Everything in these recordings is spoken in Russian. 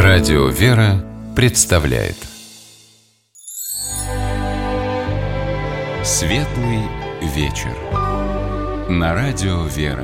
Радио «Вера» представляет Светлый вечер на Радио «Вера».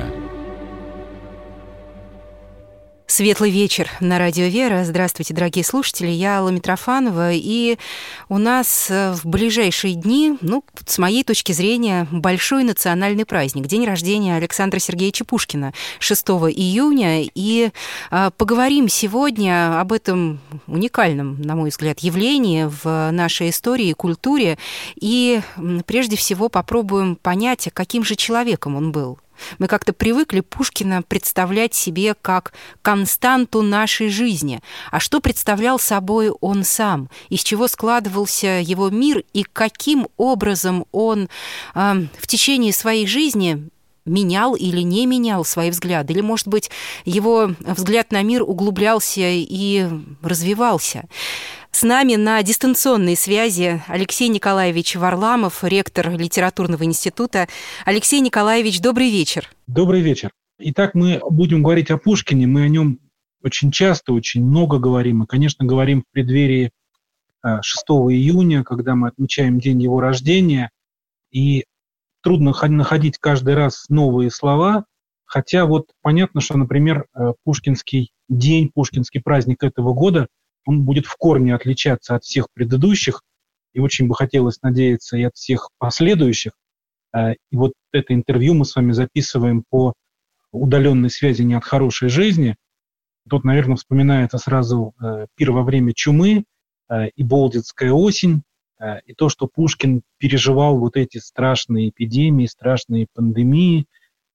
Светлый вечер на Радио «Вера». Здравствуйте, дорогие слушатели. Я Алла Митрофанова. И у нас в ближайшие дни, с моей точки зрения, большой национальный праздник. День рождения Александра Сергеевича Пушкина, 6 июня. И поговорим сегодня об этом уникальном, на мой взгляд, явлении в нашей истории и культуре. И прежде всего попробуем понять, каким же человеком он был. Мы как-то привыкли Пушкина представлять себе как константу нашей жизни. А что представлял собой он сам? Из чего складывался его мир? И каким образом он в течение своей жизни менял или не менял свои взгляды? Или, может быть, его взгляд на мир углублялся и развивался? С нами на дистанционной связи Алексей Николаевич Варламов, ректор Литературного института. Алексей Николаевич, добрый вечер. Добрый вечер. Итак, мы будем говорить о Пушкине. Мы о нем очень часто, очень много говорим. И, конечно, говорим в преддверии 6 июня, когда мы отмечаем день его рождения. И трудно находить каждый раз новые слова. Хотя понятно, что, например, Пушкинский день, Пушкинский праздник этого года, он будет в корне отличаться от всех предыдущих, и очень бы хотелось надеяться и от всех последующих. И это интервью мы с вами записываем по удаленной связи «Не от хорошей жизни». Тут, наверное, вспоминается сразу пир во время чумы и Болдинская осень, и то, что Пушкин переживал эти страшные эпидемии, страшные пандемии.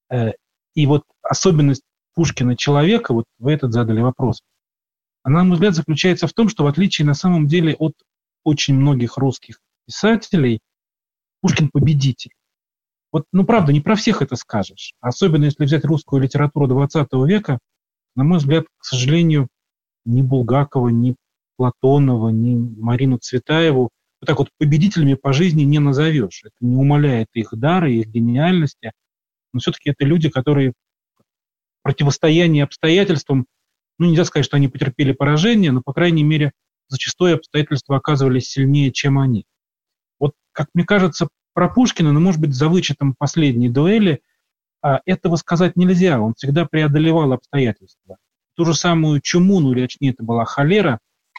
И особенность Пушкина человека, вы этот задали вопрос, она, на мой взгляд, заключается в том, что в отличие на самом деле от очень многих русских писателей, Пушкин победитель. Правда, не про всех это скажешь. Особенно если взять русскую литературу XX века, на мой взгляд, к сожалению, ни Булгакова, ни Платонова, ни Марину Цветаеву победителями по жизни не назовешь. Это не умаляет их дара, их гениальности, но все-таки это люди, которые в противостоянии обстоятельствам, нельзя сказать, что они потерпели поражение, но, по крайней мере, зачастую обстоятельства оказывались сильнее, чем они. Как мне кажется, про Пушкина, может быть, за вычетом последней дуэли, этого сказать нельзя. Он всегда преодолевал обстоятельства. Ту же самую чуму, или точнее, это была холера,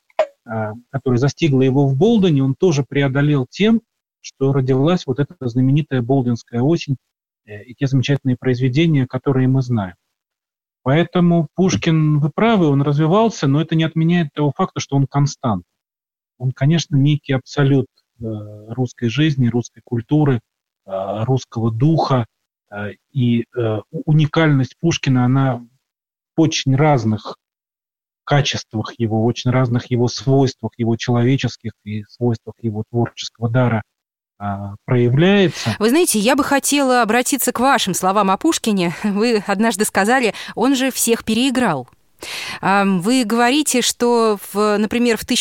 которая застигла его в Болдоне, он тоже преодолел тем, что родилась эта знаменитая Болдинская осень и те замечательные произведения, которые мы знаем. Поэтому Пушкин, вы правы, он развивался, но это не отменяет того факта, что он констант. Он, конечно, некий абсолют русской жизни, русской культуры, русского духа. И уникальность Пушкина, она в очень разных качествах его, в очень разных его свойствах, его человеческих и свойствах его творческого дара проявляется. Вы знаете, я бы хотела обратиться к вашим словам о Пушкине. Вы однажды сказали, он же всех переиграл. Вы говорите, что, например, в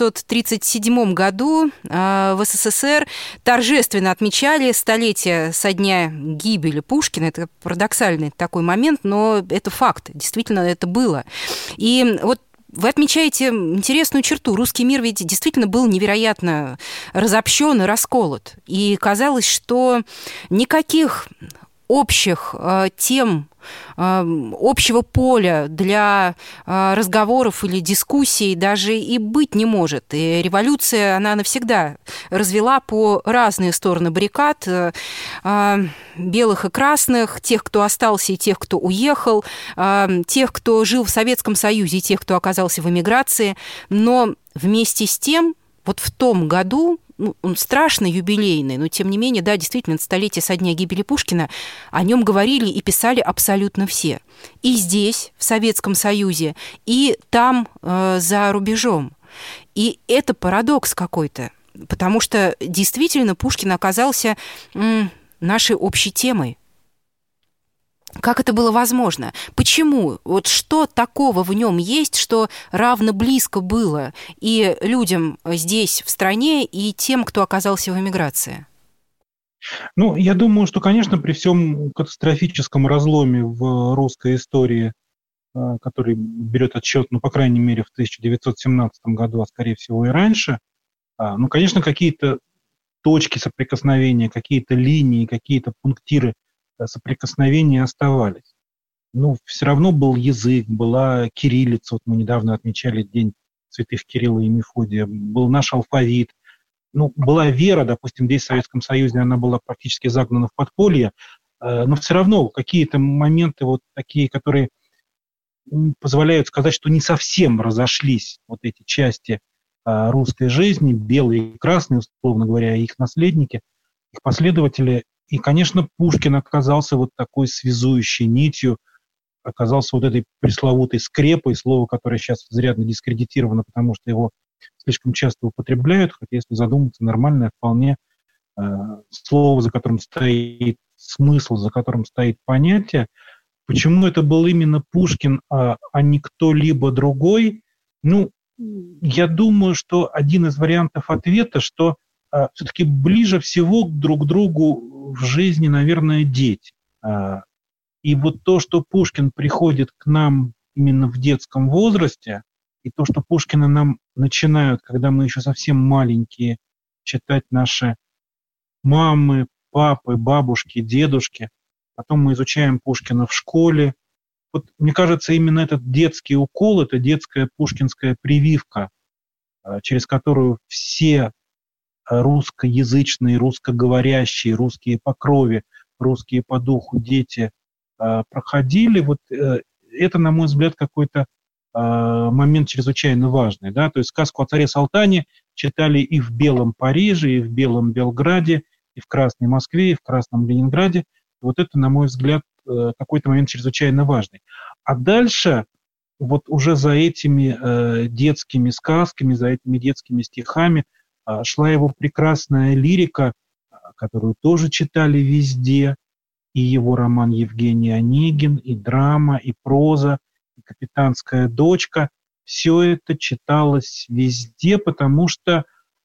1937 году в СССР торжественно отмечали столетие со дня гибели Пушкина. Это парадоксальный такой момент, но это факт. Действительно, это было. И вы отмечаете интересную черту. Русский мир ведь действительно был невероятно разобщен и расколот. И казалось, что никаких общих тем, общего поля для разговоров или дискуссий даже и быть не может. И революция, она навсегда развела по разные стороны баррикад белых и красных, тех, кто остался, и тех, кто уехал, тех, кто жил в Советском Союзе, и тех, кто оказался в эмиграции. Но вместе с тем, в том году, он страшно юбилейный, но тем не менее, да, действительно, столетие со дня гибели Пушкина, о нем говорили и писали абсолютно все. И здесь, в Советском Союзе, и там, за рубежом. И это парадокс какой-то, потому что действительно Пушкин оказался нашей общей темой. Как это было возможно? Почему? Что такого в нем есть, что равно близко было и людям здесь, в стране, и тем, кто оказался в эмиграции? Я думаю, что, конечно, при всем катастрофическом разломе в русской истории который берет отсчет, по крайней мере, в 1917 году, а скорее всего и раньше. Конечно, какие-то точки соприкосновения, какие-то линии, какие-то пунктиры соприкосновения оставались. Но все равно был язык, была кириллица. Вот мы недавно отмечали День святых Кирилла и Мефодия. Был наш алфавит. Была вера, допустим, здесь в Советском Союзе она была практически загнана в подполье. Но все равно какие-то моменты вот такие, которые позволяют сказать, что не совсем разошлись вот эти части русской жизни, белые и красные, условно говоря, их наследники, их последователи. И, конечно, Пушкин оказался вот такой связующей нитью, оказался вот этой пресловутой скрепой, слово, которое сейчас изрядно дискредитировано, потому что его слишком часто употребляют, хотя, если задуматься, нормальное вполне слово, за которым стоит смысл, за которым стоит понятие. Почему это был именно Пушкин, а не кто-либо другой? Я думаю, что один из вариантов ответа, что все-таки ближе всего друг к другу в жизни, наверное, дети. И вот то, что Пушкин приходит к нам именно в детском возрасте, и то, что Пушкина нам начинают, когда мы еще совсем маленькие, читать наши мамы, папы, бабушки, дедушки, потом мы изучаем Пушкина в школе. Вот, мне кажется, именно этот детский укол, это детская пушкинская прививка, через которую все русскоязычные, русскоговорящие, русские по крови, русские по духу дети проходили. Вот это, на мой взгляд, какой-то момент чрезвычайно важный. Да? То есть сказку о царе Салтане читали и в Белом Париже, и в Белом Белграде, и в Красной Москве, и в Красном Ленинграде. Вот это, на мой взгляд, какой-то момент чрезвычайно важный. А дальше вот уже за этими детскими сказками, за этими детскими стихами шла его прекрасная лирика, которую тоже читали везде, и его роман «Евгений Онегин», и драма, и проза, и «Капитанская дочка». Все это читалось везде, потому что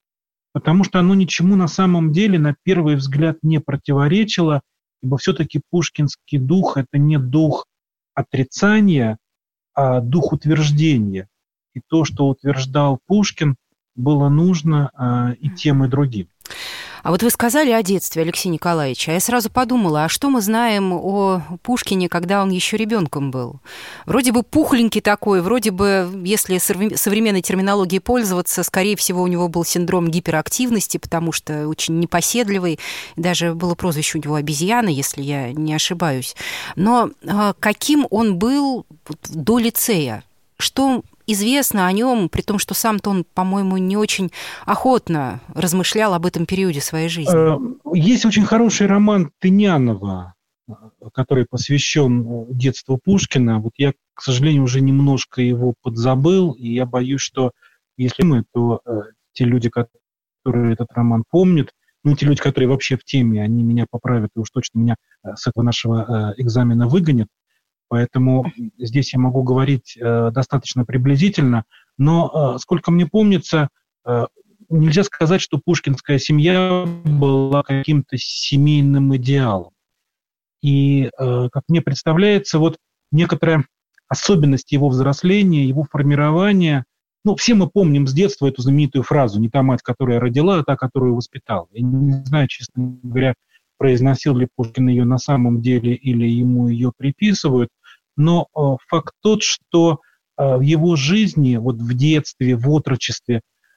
оно ничему на самом деле на первый взгляд не противоречило, ибо все-таки пушкинский дух – это не дух отрицания, а дух утверждения. И то, что утверждал Пушкин, было нужно и тем, и другим. А вот вы сказали о детстве, Алексей Николаевич, а я сразу подумала, а что мы знаем о Пушкине, когда он еще ребенком был? Вроде бы пухленький такой, вроде бы, если современной терминологией пользоваться, скорее всего, у него был синдром гиперактивности, потому что очень непоседливый, даже было прозвище у него «обезьяна», если я не ошибаюсь. Но каким он был до лицея? Что известно о нем, при том, что сам-то он, по-моему, не очень охотно размышлял об этом периоде своей жизни? Есть очень хороший роман Тынянова, который посвящен детству Пушкина. Вот я, к сожалению, уже немножко его подзабыл, и я боюсь, что если мы, то те люди, которые этот роман помнят, те люди, которые вообще в теме, они меня поправят, и уж точно меня с этого нашего экзамена выгонят. Поэтому здесь я могу говорить достаточно приблизительно, но, сколько мне помнится, нельзя сказать, что пушкинская семья была каким-то семейным идеалом. И, как мне представляется, вот некоторая особенность его взросления, его формирования, все мы помним с детства эту знаменитую фразу «не та мать, которая родила, а та, которую воспитала». Я не знаю, честно говоря, произносил ли Пушкин ее на самом деле или ему ее приписывают, но факт тот, что в его жизни, вот в детстве, в отрочестве,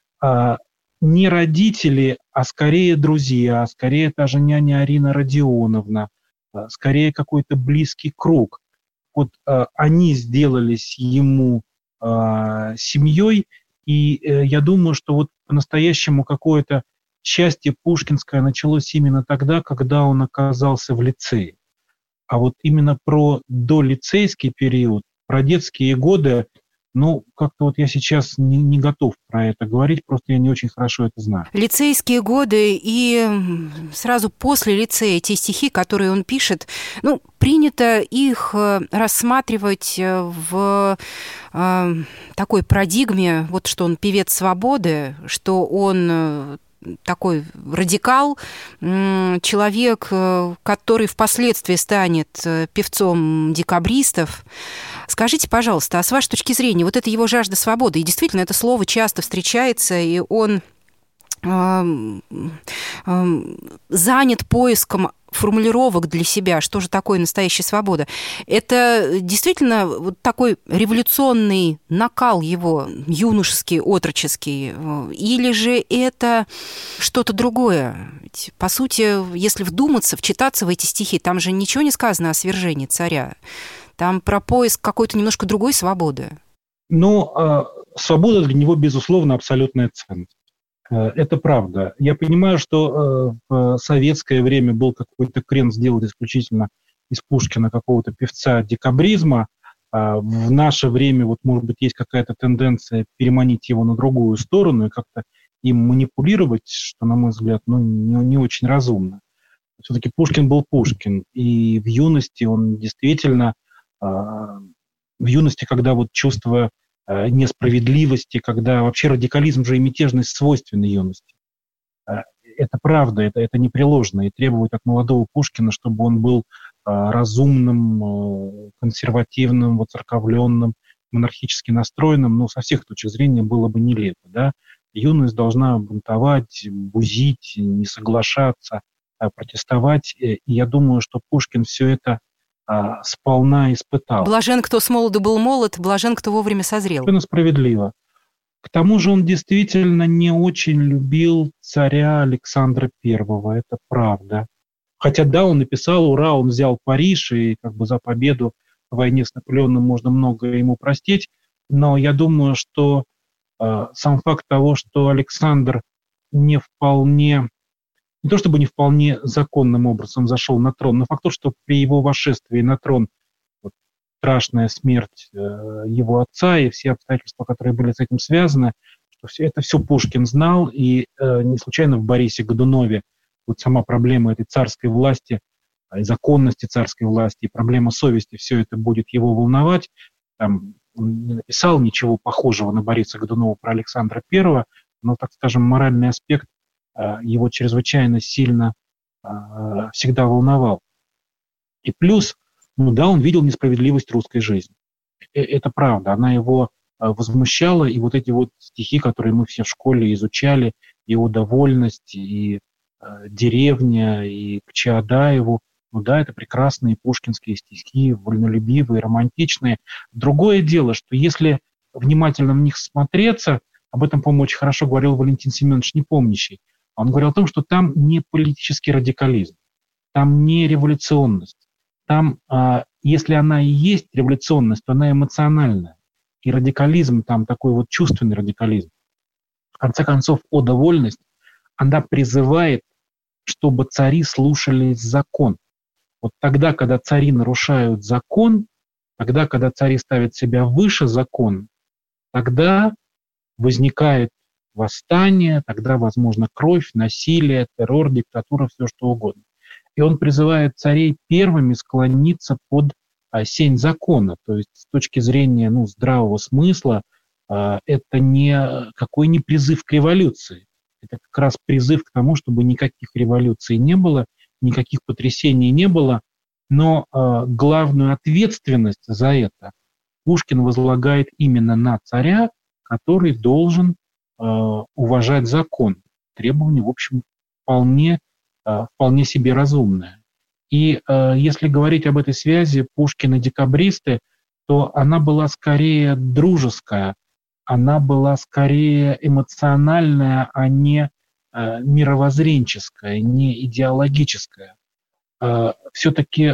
не родители, а скорее друзья, а скорее та же няня Арина Родионовна, скорее какой-то близкий круг. Вот они сделались ему семьей, и я думаю, что вот по-настоящему какое-то счастье пушкинское началось именно тогда, когда он оказался в лицее. А вот именно про долицейский период, про детские годы, как-то вот я сейчас не готов про это говорить, просто я не очень хорошо это знаю. Лицейские годы и сразу после лицея те стихи, которые он пишет, принято их рассматривать в такой парадигме, вот что он певец свободы, что он такой радикал, человек, который впоследствии станет певцом декабристов. Скажите, пожалуйста, а с вашей точки зрения, вот эта его жажда свободы, и действительно это слово часто встречается, и он занят поиском формулировок для себя, что же такое настоящая свобода. Это действительно вот такой революционный накал его, юношеский, отроческий, или же это что-то другое? Ведь, по сути, если вдуматься, вчитаться в эти стихи, там же ничего не сказано о свержении царя. Там про поиск какой-то немножко другой свободы. Свобода для него, безусловно, абсолютная ценность. Это правда. Я понимаю, что в советское время был какой-то крен сделать исключительно из Пушкина какого-то певца декабризма. В наше время, может быть, есть какая-то тенденция переманить его на другую сторону и как-то им манипулировать, что, на мой взгляд, не очень разумно. Все-таки Пушкин был Пушкин. И в юности он действительно... В юности, когда чувство несправедливости, когда вообще радикализм же и мятежность свойственны юности. Это правда, это непреложно, и требует от молодого Пушкина, чтобы он был разумным, консервативным, воцерковленным, монархически настроенным, со всех точек зрения было бы нелепо. Да? Юность должна бунтовать, бузить, не соглашаться, протестовать, и я думаю, что Пушкин все это сполна испытал. Блажен, кто с молоду был молод, блажен, кто вовремя созрел. Совершенно справедливо. К тому же он действительно не очень любил царя Александра I, это правда. Хотя да, он написал «Ура, он взял Париж», и за победу в войне с Наполеоном можно многое ему простить, но я думаю, что сам факт того, что Александр не то чтобы не вполне законным образом зашел на трон, но факт то, что при его восшествии на трон страшная смерть его отца и все обстоятельства, которые были с этим связаны, что это все Пушкин знал, и не случайно в Борисе Годунове сама проблема этой царской власти, и законности царской власти, и проблема совести, все это будет его волновать. Там он не написал ничего похожего на Бориса Годунова про Александра I, но, так скажем, моральный аспект его чрезвычайно сильно всегда волновал. И плюс, он видел несправедливость русской жизни. Это правда, она его возмущала, и эти стихи, которые мы все в школе изучали, его довольность, и деревня, и к Чаадаеву, это прекрасные пушкинские стихи, вольнолюбивые, романтичные. Другое дело, что если внимательно в них смотреться, об этом, по-моему, очень хорошо говорил Валентин Семенович Непомнящий, он говорил о том, что там не политический радикализм, там не революционность. Там, если она и есть революционность, то она эмоциональная. И радикализм там такой чувственный радикализм. В конце концов, ода «Вольность», она призывает, чтобы цари слушались закон. Тогда, когда цари нарушают закон, тогда, когда цари ставят себя выше закона, тогда возникает восстание, тогда возможно кровь, насилие, террор, диктатура, все что угодно. И он призывает царей первыми склониться под сень закона. То есть с точки зрения здравого смысла это никакой не призыв к революции. Это как раз призыв к тому, чтобы никаких революций не было, никаких потрясений не было. Но главную ответственность за это Пушкин возлагает именно на царя, который должен уважать закон. Требование, в общем, вполне себе разумное. И если говорить об этой связи Пушкин и декабристы, то она была скорее дружеская, она была скорее эмоциональная, а не мировоззренческая, не идеологическая. Все-таки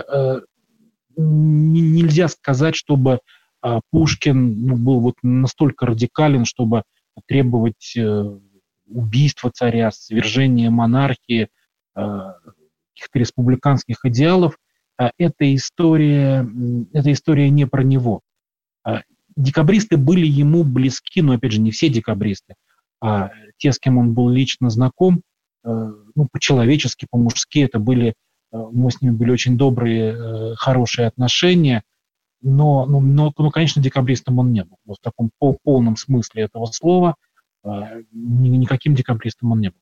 нельзя сказать, чтобы Пушкин был настолько радикален, чтобы требовать убийства царя, свержения монархии, каких-то республиканских идеалов. Эта история не про него. Декабристы были ему близки, но, опять же, не все декабристы, а те, с кем он был лично знаком, по-человечески, по-мужски, это были, мы с ними были очень добрые, хорошие отношения, но, конечно, декабристом он не был. В таком полном смысле этого слова никаким декабристом он не был.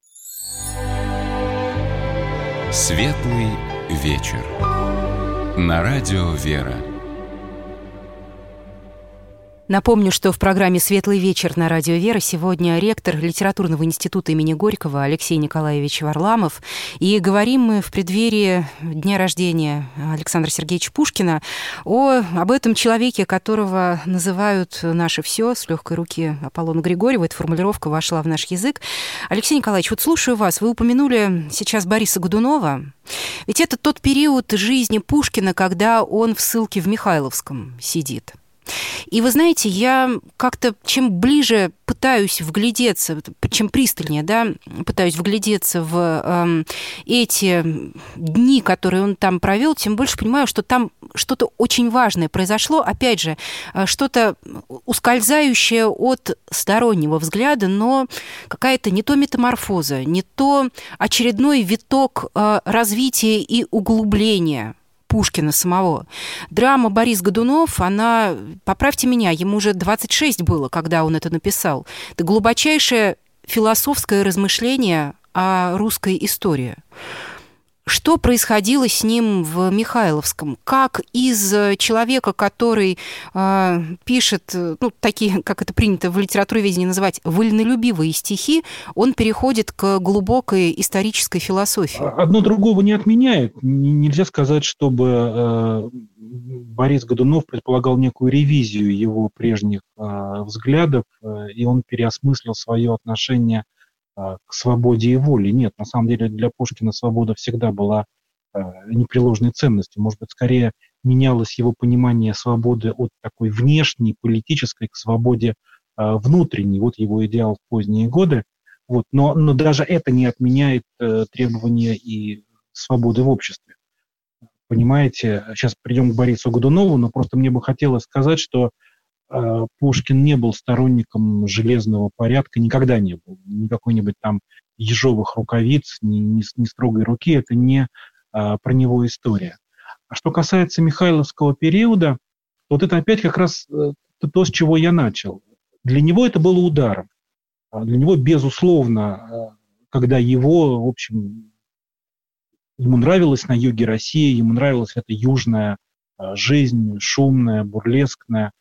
Светлый вечер. На радио «Вера». Напомню, что в программе «Светлый вечер» на радио «Вера» сегодня ректор Литературного института имени Горького Алексей Николаевич Варламов. И говорим мы в преддверии дня рождения Александра Сергеевича Пушкина об этом человеке, которого называют «наше все», с легкой руки Аполлона Григорьева. Эта формулировка вошла в наш язык. Алексей Николаевич, вот слушаю вас. Вы упомянули сейчас Бориса Годунова. Ведь это тот период жизни Пушкина, когда он в ссылке в Михайловском сидит. И вы знаете, я как-то чем ближе пытаюсь вглядеться, чем пристальнее, пытаюсь вглядеться в эти дни, которые он там провел, тем больше понимаю, что там что-то очень важное произошло. Опять же, что-то ускользающее от стороннего взгляда, но какая-то не то метаморфоза, не то очередной виток развития и углубления Пушкина самого. Драма «Борис Годунов», она, поправьте меня, ему уже 26 было, когда он это написал. Это глубочайшее философское размышление о русской истории. Что происходило с ним в Михайловском? Как из человека, который пишет, такие, как это принято в литературоведении называть, вольнолюбивые стихи, он переходит к глубокой исторической философии? Одно другого не отменяет. Нельзя сказать, чтобы Борис Годунов предполагал некую ревизию его прежних взглядов, и он переосмыслил свое отношение к свободе и воле. Нет, на самом деле для Пушкина свобода всегда была непреложной ценностью. Может быть, скорее менялось его понимание свободы от такой внешней, политической, к свободе внутренней. Вот его идеал в поздние годы. Вот. Но даже это не отменяет требования и свободы в обществе. Понимаете, сейчас придем к Борису Годунову, но просто мне бы хотелось сказать, что Пушкин не был сторонником железного порядка, никогда не был. Ни какой-нибудь там ежовых рукавиц, ни строгой руки, это не про него история. А что касается Михайловского периода, вот это опять как раз то, с чего я начал. Для него это было ударом. Для него, безусловно, когда его, в общем, ему нравилось на юге России, ему нравилась эта южная жизнь, шумная, бурлескная,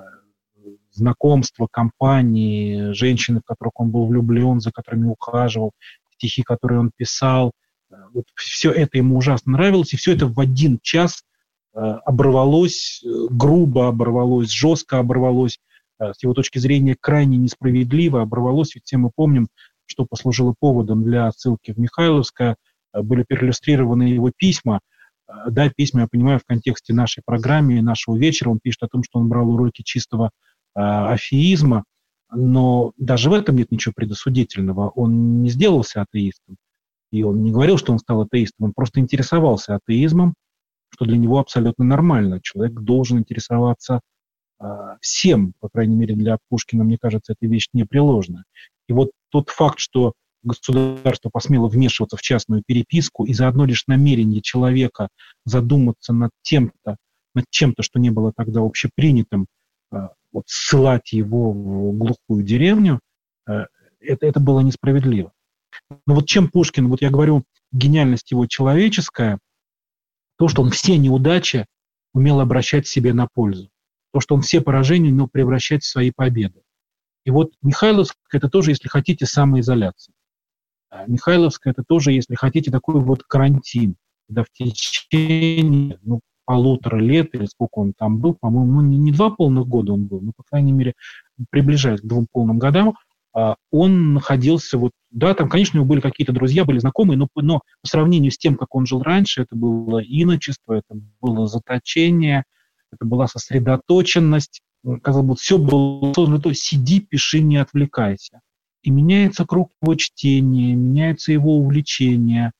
знакомства, компании, женщины, в которых он был влюблен, за которыми ухаживал, стихи, которые он писал. Вот все это ему ужасно нравилось, и все это в один час оборвалось, грубо оборвалось, жестко оборвалось, с его точки зрения крайне несправедливо оборвалось. Ведь все мы помним, что послужило поводом для ссылки в Михайловское. Были переиллюстрированы его письма. Да, письма, я понимаю, в контексте нашей программы, нашего вечера. Он пишет о том, что он брал уроки чистого афеизма, но даже в этом нет ничего предосудительного. Он не сделался атеистом, и он не говорил, что он стал атеистом, он просто интересовался атеизмом, что для него абсолютно нормально. Человек должен интересоваться всем, по крайней мере, для Пушкина, мне кажется, эта вещь непреложная. И вот тот факт, что государство посмело вмешиваться в частную переписку, и заодно лишь намерение человека задуматься над чем-то, что не было тогда общепринятым, вот ссылать его в глухую деревню, это было несправедливо. Но вот чем Пушкин, вот я говорю, гениальность его человеческая, то, что он все неудачи умел обращать себе на пользу, то, что он все поражения умел превращать в свои победы. И вот Михайловская – это тоже, если хотите, самоизоляция. Михайловская – это тоже, если хотите, такой вот карантин, когда в течение 1,5 лет, или сколько он там был, по-моему, не 2 полных года он был, но, по крайней мере, приближаясь к 2 полным годам, он находился, там, конечно, у него были какие-то друзья, были знакомые, но по сравнению с тем, как он жил раньше, это было иночество, это было заточение, это была сосредоточенность, казалось бы, все было создано, то сиди, пиши, не отвлекайся. И меняется круг его чтения, меняется его увлечение.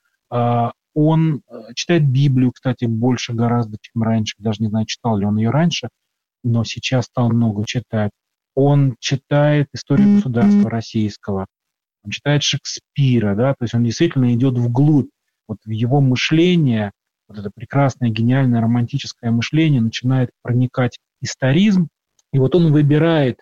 Он читает Библию, кстати, больше гораздо, чем раньше. Даже не знаю, читал ли он ее раньше, но сейчас стал много читать. Он читает историю государства российского, он читает Шекспира, да, то есть он действительно идет вглубь. Вот в его мышление, вот это прекрасное, гениальное, романтическое мышление начинает проникать историзм, и вот он выбирает,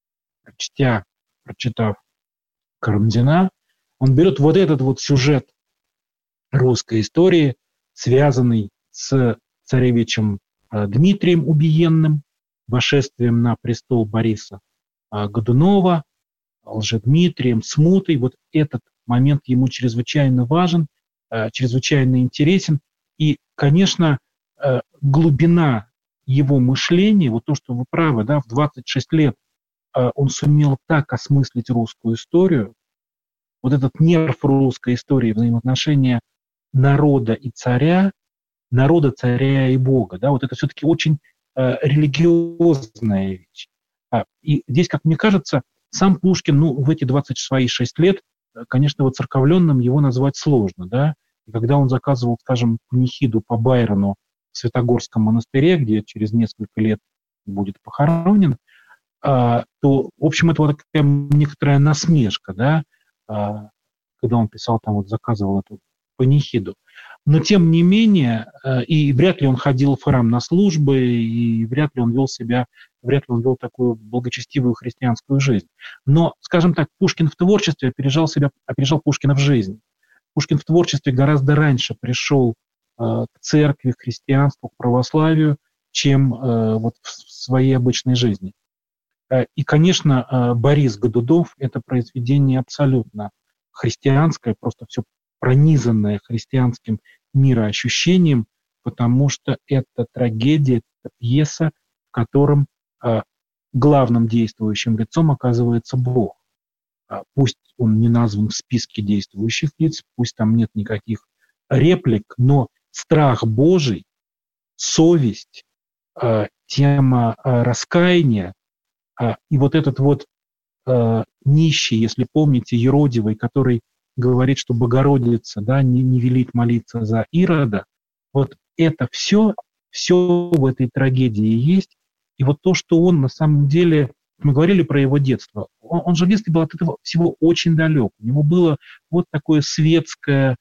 прочитав Карамзина, он берет вот этот вот сюжет русской истории, связанный с царевичем Дмитрием Убиенным, восшествием на престол Бориса Годунова, Лжедмитрием, смутой. Вот этот момент ему чрезвычайно важен, чрезвычайно интересен. И, конечно, глубина его мышления, вот то, что вы правы, да, в 26 лет он сумел так осмыслить русскую историю, вот этот нерв русской истории, взаимоотношения народа и царя, народа, царя и Бога, да, вот это все-таки очень религиозная вещь. И здесь, как мне кажется, сам Пушкин, в эти 26 лет, конечно, воцерковленным его назвать сложно, да, и когда он заказывал, скажем, панихиду по Байрону в Святогорском монастыре, где через несколько лет будет похоронен, то, в общем, это вот такая некоторая насмешка, да, когда он писал, там вот заказывал эту панихиду. Но, тем не менее, и вряд ли он ходил в храм на службы, и вряд ли он вел такую благочестивую христианскую жизнь. Но, скажем так, Пушкин в творчестве опережал Пушкина в жизни. Пушкин в творчестве гораздо раньше пришел к церкви, к христианству, к православию, чем вот в своей обычной жизни. И, конечно, Борис Годунов – это произведение абсолютно христианское, просто все пронизанное христианским мироощущением, потому что это трагедия, это пьеса, в котором главным действующим лицом оказывается Бог. Пусть он не назван в списке действующих лиц, пусть там нет никаких реплик, но страх Божий, совесть, тема раскаяния, и вот этот вот нищий, если помните, Еродивый, который говорит, что Богородица, да, не велит молиться за Ирода, вот это все в этой трагедии есть. И вот то, что он на самом деле, мы говорили про его детство, он же в детстве был от этого всего очень далек. У него было вот такое светское,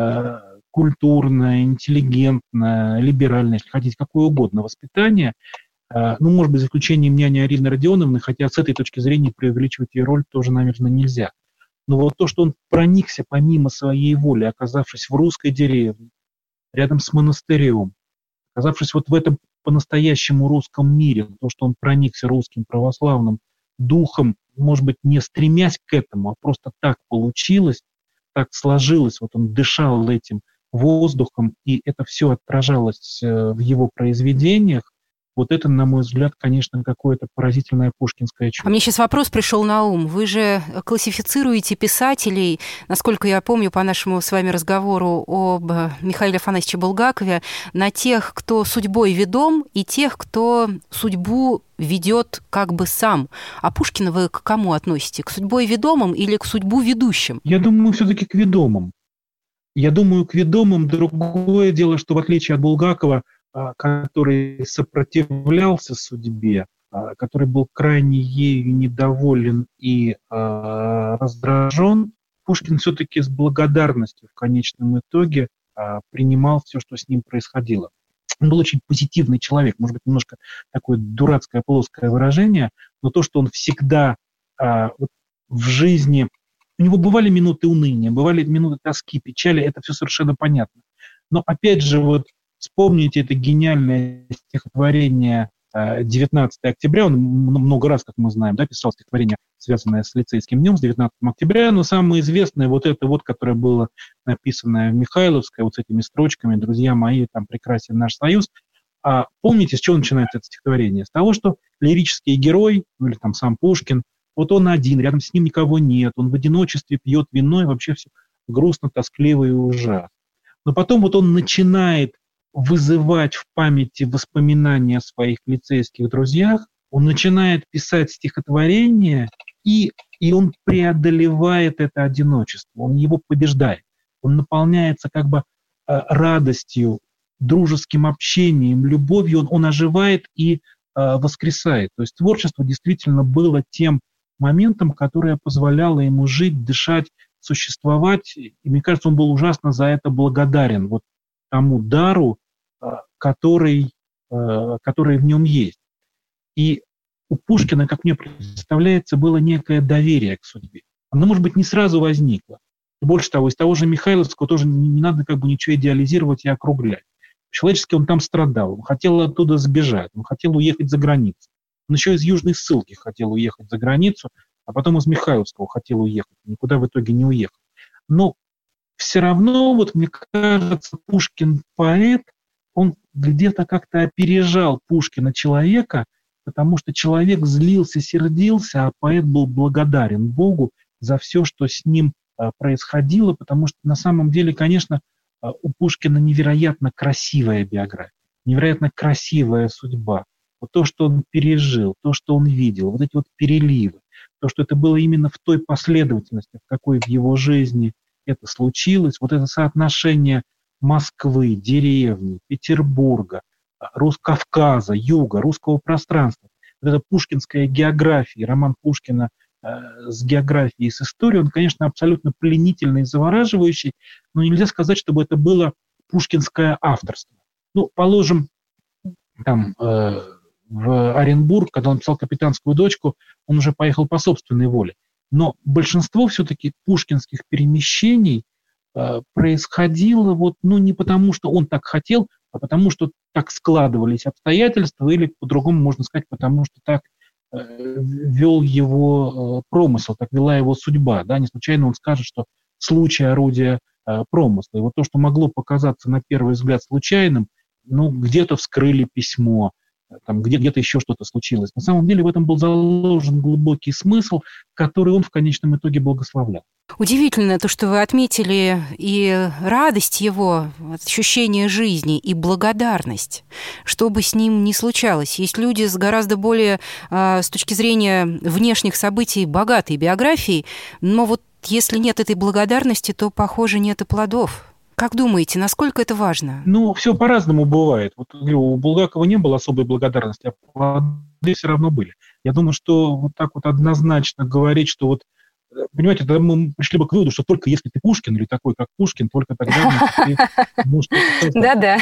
культурное, интеллигентное, либеральное, если хотите, какое угодно воспитание. Может быть, за исключением няни Арины Родионовны, хотя с этой точки зрения преувеличивать ее роль тоже, наверное, нельзя. Но вот то, что он проникся помимо своей воли, оказавшись в русской деревне, рядом с монастырем, оказавшись вот в этом по-настоящему русском мире, то, что он проникся русским православным духом, может быть, не стремясь к этому, а просто так получилось, так сложилось, вот он дышал этим воздухом, и это все отражалось в его произведениях. Вот это, на мой взгляд, конечно, какое-то поразительное пушкинское чудо. А мне сейчас вопрос пришел на ум. Вы же классифицируете писателей, насколько я помню по нашему с вами разговору об Михаиле Афанасьевиче Булгакове, на тех, кто судьбой ведом, и тех, кто судьбу ведет как бы сам. А Пушкина вы к кому относите? К судьбой ведомым или к судьбу ведущим? Я думаю, все-таки к ведомым. Другое дело, что в отличие от Булгакова, который сопротивлялся судьбе, который был крайне ею недоволен и раздражен, Пушкин все-таки с благодарностью в конечном итоге принимал все, что с ним происходило. Он был очень позитивный человек, может быть, немножко такое дурацкое, плоское выражение, но то, что он всегда в жизни... У него бывали минуты уныния, бывали минуты тоски, печали, это все совершенно понятно. Но опять же, вот вспомните это гениальное стихотворение 19 октября. Он много раз, как мы знаем, писал стихотворение, связанное с лицейским днем, с 19 октября. Но самое известное вот это вот, которое было написано в Михайловской, вот с этими строчками «Друзья мои, там прекрасен наш союз». Помните, с чего начинается это стихотворение? С того, что лирический герой, или там сам Пушкин, вот он один, рядом с ним никого нет, он в одиночестве пьет вино, и вообще все грустно, тоскливо и ужасно. Но потом вот он начинает вызывать в памяти воспоминания о своих лицейских друзьях, он начинает писать стихотворения, и он преодолевает это одиночество, он его побеждает. Он наполняется как бы радостью, дружеским общением, любовью, он оживает и воскресает. То есть творчество действительно было тем моментом, которое позволяло ему жить, дышать, существовать. И мне кажется, он был ужасно за это благодарен вот тому дару, который в нем есть. И у Пушкина, как мне представляется, было некое доверие к судьбе. Оно, может быть, не сразу возникло. И больше того, из того же Михайловского тоже не надо как бы ничего идеализировать и округлять. Человечески он там страдал, он хотел оттуда сбежать, он хотел уехать за границу. Он еще из Южной Ссылки хотел уехать за границу, а потом из Михайловского хотел уехать. Никуда в итоге не уехал. Но все равно, вот мне кажется, Пушкин поэт, он где-то как-то опережал Пушкина человека, потому что человек злился, сердился, а поэт был благодарен Богу за все, что с ним происходило, потому что на самом деле, конечно, у Пушкина невероятно красивая биография, невероятно красивая судьба. Вот то, что он пережил, то, что он видел, вот эти вот переливы, то, что это было именно в той последовательности, в какой в его жизни это случилось, вот это соотношение Москвы, деревни, Петербурга, Кавказа, юга, русского пространства, вот эта пушкинская география, роман Пушкина с географией, с историей, он, конечно, абсолютно пленительный и завораживающий, но нельзя сказать, чтобы это было пушкинское авторство. Ну, положим, там, в Оренбург, когда он писал «Капитанскую дочку», он уже поехал по собственной воле. Но большинство все-таки пушкинских перемещений происходило вот, ну, не потому, что он так хотел, а потому, что так складывались обстоятельства, или по-другому можно сказать, потому что так вел его промысел, так вела его судьба. Да? Не случайно он скажет, что случай – орудие промысла. И вот то, что могло показаться на первый взгляд случайным, ну, где-то вскрыли письмо, там, где-то еще что-то случилось. На самом деле в этом был заложен глубокий смысл, который он в конечном итоге благословлял. Удивительно то, что вы отметили и радость его, ощущение жизни, и благодарность, что бы с ним ни случалось. Есть люди с гораздо более, с точки зрения внешних событий, богатой биографией, но вот если нет этой благодарности, то, похоже, нет и плодов. Как думаете, насколько это важно? Ну, все по-разному бывает. Вот у Булгакова не было особой благодарности, а плоды все равно были. Я думаю, что вот так вот однозначно говорить, что вот, понимаете, тогда мы пришли бы к выводу, что только если ты Пушкин или такой, как Пушкин, только тогда ты можешь... Да-да.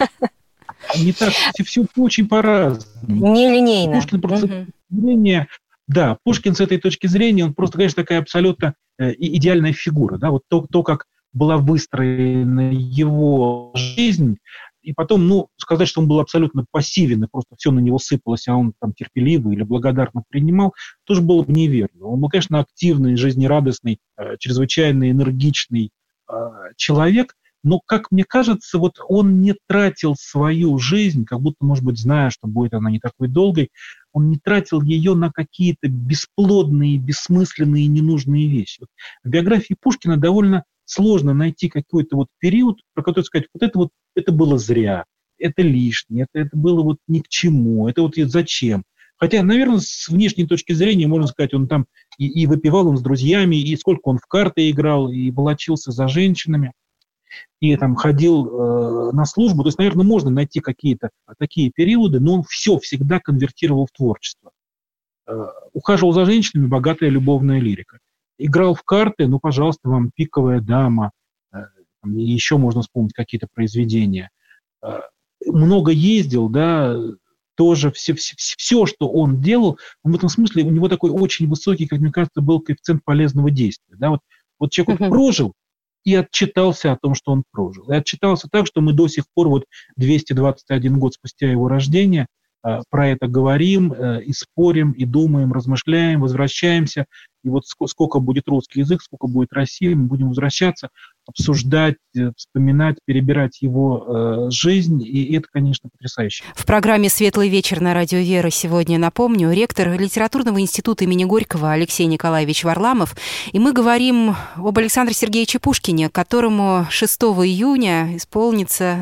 Не так, все очень по-разному. Нелинейно. Пушкин просто зрения, да, Пушкин с этой точки зрения, он просто, конечно, такая абсолютно идеальная фигура. Да? Вот то, как была выстроена его жизнь, и потом, ну, сказать, что он был абсолютно пассивен, и просто все на него сыпалось, а он там терпеливый или благодарно принимал, тоже было бы неверно. Он был, конечно, активный, жизнерадостный, чрезвычайно энергичный человек, но, как мне кажется, вот он не тратил свою жизнь, как будто, может быть, зная, что будет она не такой долгой, он не тратил ее на какие-то бесплодные, бессмысленные, ненужные вещи. Вот в биографии Пушкина довольно сложно найти какой-то вот период, про который сказать, вот это было зря, это лишнее, это было вот ни к чему, это вот зачем. Хотя, наверное, с внешней точки зрения, можно сказать, он там и выпивал он с друзьями, и сколько он в карты играл, и волочился за женщинами, и там ходил на службу. То есть, наверное, можно найти какие-то такие периоды, но он все всегда конвертировал в творчество. Ухаживал за женщинами, богатая любовная лирика. Играл в карты, ну, пожалуйста, вам «Пиковая дама», еще можно вспомнить какие-то произведения. Много ездил, да, тоже все, что он делал, в этом смысле у него такой очень высокий, как мне кажется, был коэффициент полезного действия. Да? Вот человек прожил и отчитался о том, что он прожил. И отчитался так, что мы до сих пор, вот 221 год спустя его рождения, про это говорим, и спорим, и думаем, размышляем, возвращаемся. И вот сколько будет русский язык, сколько будет Россия, мы будем возвращаться, обсуждать, вспоминать, перебирать его жизнь, и это, конечно, потрясающе. В программе «Светлый вечер» на радио «Вера» сегодня, напомню, ректор Литературного института имени Горького Алексей Николаевич Варламов, и мы говорим об Александре Сергеевиче Пушкине, которому 6 июня исполнится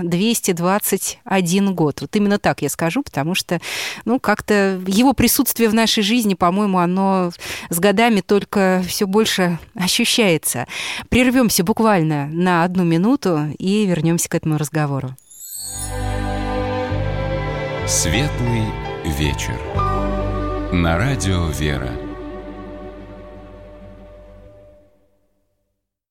221 год. Вот именно так я скажу, потому что, ну, как-то его присутствие в нашей жизни, по-моему, оно с годами только все больше ощущается. Прервемся буквально на 1 минуту и вернемся к этому разговору. Светлый вечер. На радио «Вера».